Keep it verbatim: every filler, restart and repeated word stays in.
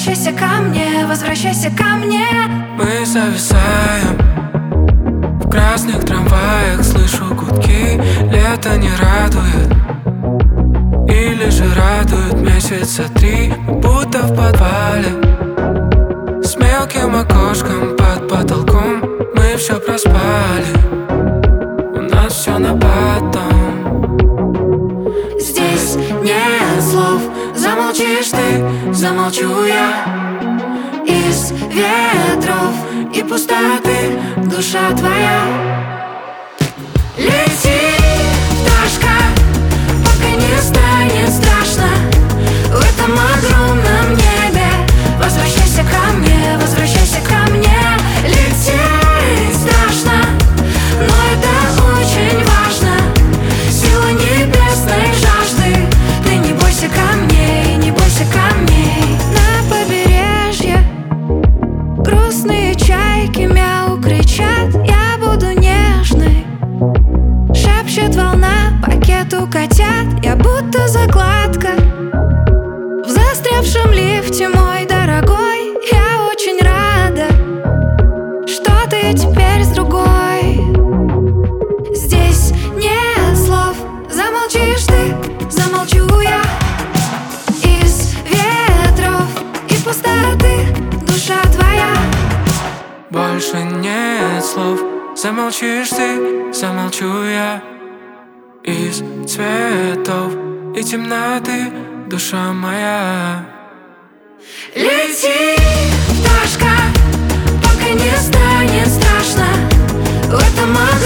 возвращайся ко мне, возвращайся ко мне. Мы зависаем в красных трамваях, слышу гудки. Лето не радует, или же радует месяца три. Мы будто в подвале с мелким окошком под потолком. Мы все проспали, у нас все на потом. Здесь нет слов, замолчишь ты, замолчу я. Из ветров и пустоты душа твоя. Лети, пташка, пока не станет страшно в этом огромном небе. Возвращайся ко мне, возвращайся ко мне. Лететь страшно, но это очень важно. Сила небесной жажды. Ты не бойся камней, не бойся камней. На побережье грустные чайки мяу кричат. Я буду нежной, шепчет волна пакету котят. Я будто закладка в застрявшем лифте, мой дорогой. Я очень рада, что ты теперь с другой. Здесь нет слов, замолчишь ты, замолчу я. Из ветров и пустоты душа твоя. Больше нет слов, замолчишь ты, замолчу я. Из цветов и темноты душа моя. Лети, пташка, пока не станет страшно в этом